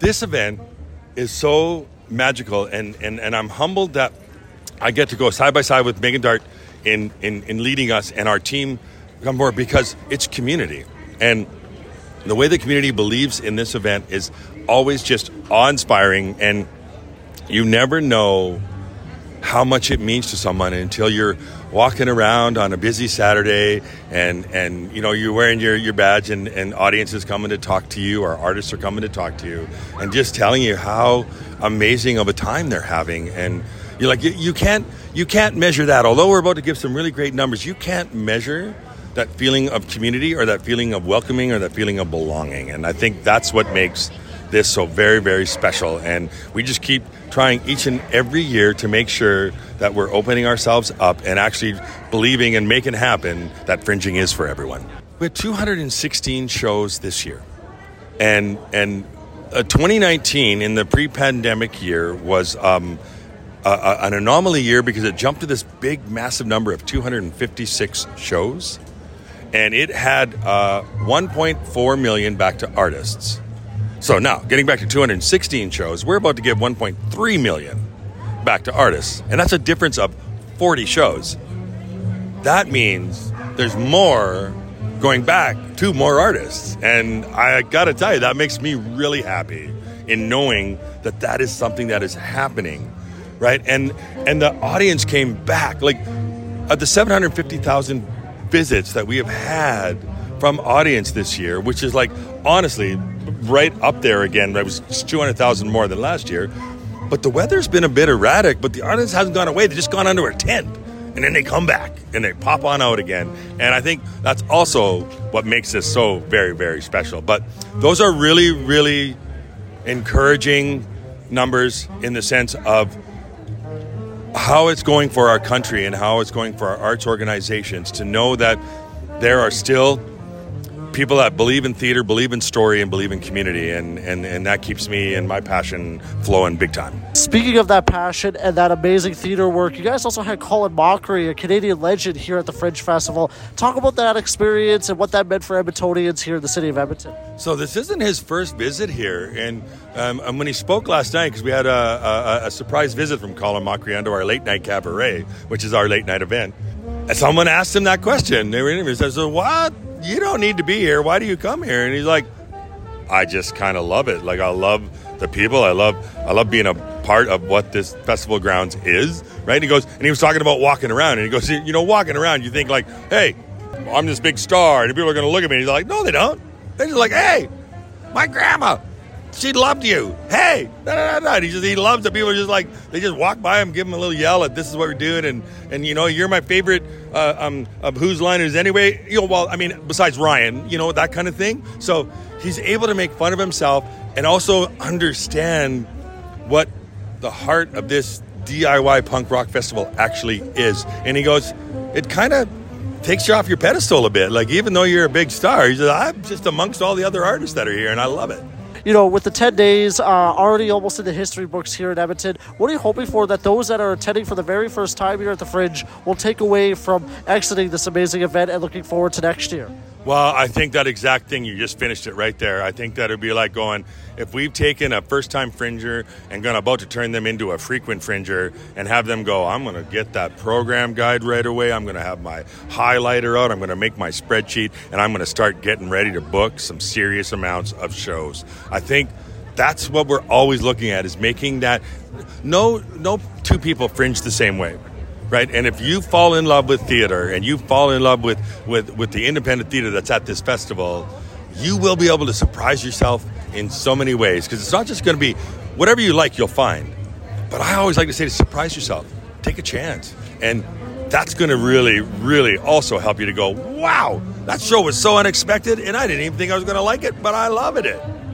this event is so magical, and I'm humbled that I get to go side by side with Megan Dart in leading us and our team come forward, because it's community. And the way the community believes in this event is always just awe-inspiring, and you never know how much it means to someone until you're walking around on a busy Saturday and you know, you're wearing your badge and audiences coming to talk to you, or artists are coming to talk to you and just telling you how amazing of a time they're having. And you're like, you can't measure that. Although we're about to give some really great numbers, you can't measure that feeling of community, or that feeling of welcoming, or that feeling of belonging. And I think that's what makes this so very, very special. And we just keep trying each and every year to make sure that we're opening ourselves up and actually believing and making happen that fringing is for everyone. We had 216 shows this year. And 2019, in the pre-pandemic year, was an anomaly year because it jumped to this big, massive number of 256 shows. And it had 1.4 million back to artists. So now, getting back to 216 shows, we're about to give 1.3 million back to artists. And that's a difference of 40 shows. That means there's more going back to more artists. And I got to tell you, that makes me really happy in knowing that that is something that is happening, right? And the audience came back. Like, of the 750,000 visits that we have had from audience this year, which is, like, honestly right up there again. It was 200,000 more than last year. But the weather's been a bit erratic, but the audience hasn't gone away. They've just gone under a tent, and then they come back and they pop on out again. And I think that's also what makes this so very, very special. But those are really, really encouraging numbers in the sense of how it's going for our country and how it's going for our arts organizations, to know that there are still people that believe in theater, believe in story, and believe in community, and that keeps me and my passion flowing big time. Speaking of that passion and that amazing theater work, you guys also had Colin Mochrie, a Canadian legend, here at the Fringe Festival. Talk about that experience and what that meant for Edmontonians here in the city of Edmonton. So this isn't his first visit here, and when he spoke last night, because we had a surprise visit from Colin Mochrie onto our late night cabaret, which is our late night event, and someone asked him that question. They were interviewing. He said, "What? You don't need to be here. Why do you come here?" And he's like, "I just kind of love it. Like, I love the people. I love being a part of what this festival grounds is." Right? And he goes, and he was talking about walking around, and he goes, you know, walking around, you think like, "Hey, I'm this big star, and people are going to look at me." And he's like, "No, they don't. They're just like, hey, my grandma, she loved you. Hey, da, da, da, da." He loves that people are just like, they just walk by him, give him a little yell at, "This is what we're doing," and you know, "You're my favorite of Whose Line Is Anyway?" You know, well, I mean, besides Ryan, you know, that kind of thing. So he's able to make fun of himself and also understand what the heart of this DIY punk rock festival actually is. And he goes, it kind of takes you off your pedestal a bit. Like, even though you're a big star, he says, "I'm just amongst all the other artists that are here, and I love it." You know, with the 10 days already almost in the history books here in Edmonton, what are you hoping for that those that are attending for the very first time here at the Fringe will take away from exiting this amazing event and looking forward to next year? Well, I think that exact thing, you just finished it right there. I think that it'd be like going, if we've taken a first-time fringer and gone about to turn them into a frequent fringer and have them go, "I'm going to get that program guide right away. I'm going to have my highlighter out. I'm going to make my spreadsheet, and I'm going to start getting ready to book some serious amounts of shows." I think that's what we're always looking at, is making that no two people fringe the same way. Right? And if you fall in love with theater and you fall in love with the independent theater that's at this festival, you will be able to surprise yourself in so many ways, because it's not just going to be whatever you like, you'll find. But I always like to say, to surprise yourself, take a chance. And that's going to really, really also help you to go, "Wow, that show was so unexpected, and I didn't even think I was going to like it, but I loved it."